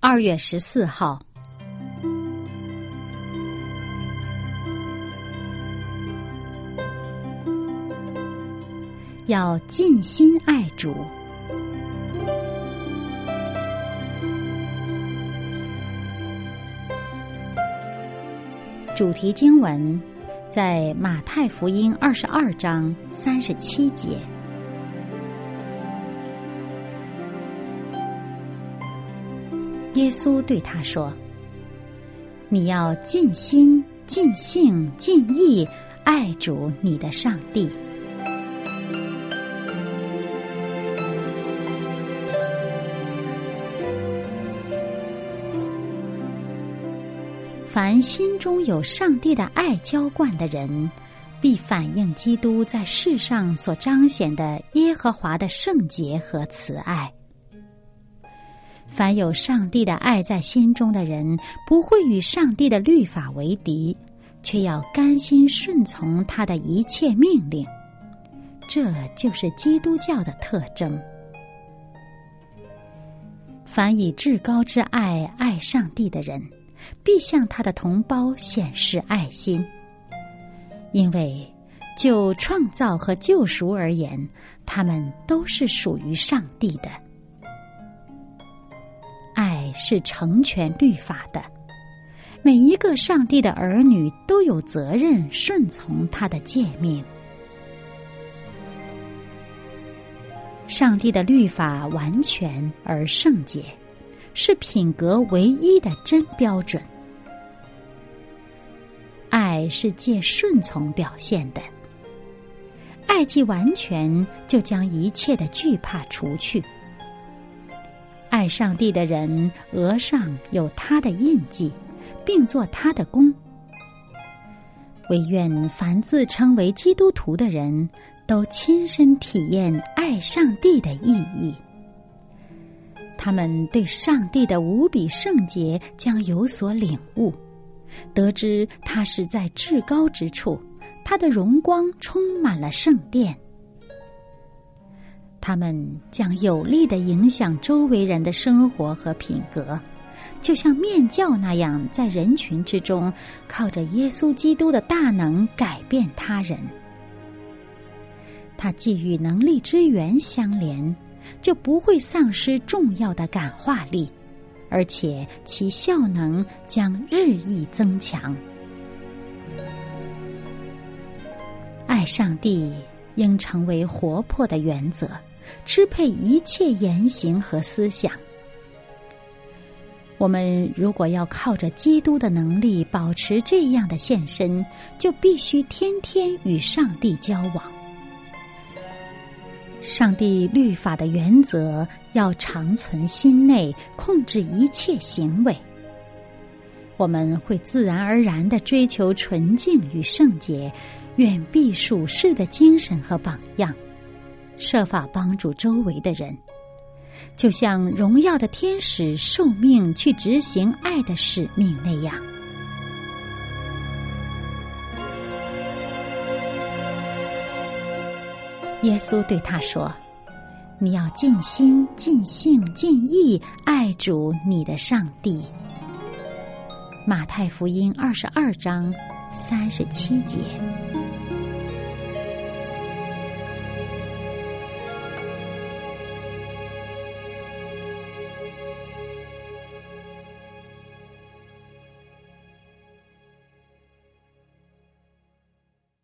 2月14号，要尽心爱主。主题经文在马太福音22章37节。耶稣对他说：你要尽心、尽性、尽意爱主你的上帝。凡心中有上帝的爱浇灌的人，必反映基督在世上所彰显的耶和华的圣洁和慈爱。凡有上帝的爱在心中的人，不会与上帝的律法为敌，却要甘心顺从他的一切命令。这就是基督教的特征。凡以至高之爱爱上帝的人，必向他的同胞显示爱心，因为就创造和救赎而言，他们都是属于上帝的。爱是成全律法的，每一个上帝的儿女都有责任顺从他的诫命。上帝的律法完全而圣洁，是品格唯一的真标准。爱是借顺从表现的，爱既完全，就将一切的惧怕除去。爱上帝的人，额上有他的印记，并做他的工。惟愿凡自称为基督徒的人，都亲身体验爱上帝的意义。他们对上帝的无比圣洁将有所领悟，得知他是在至高之处，他的荣光充满了圣殿。他们将有力地影响周围人的生活和品格，就像面教那样，在人群之中靠着耶稣基督的大能改变他人。他既与能力之源相连，就不会丧失重要的感化力，而且其效能将日益增强。爱上帝应成为活泼的原则，支配一切言行和思想。我们如果要靠着基督的能力保持这样的献身，就必须天天与上帝交往。上帝律法的原则要长存心内，控制一切行为。我们会自然而然地追求纯净与圣洁，远避属世的精神和榜样，设法帮助周围的人，就像荣耀的天使受命去执行爱的使命那样。耶稣对他说：你要尽心、尽性、尽意爱主你的上帝。马太福音22章37节。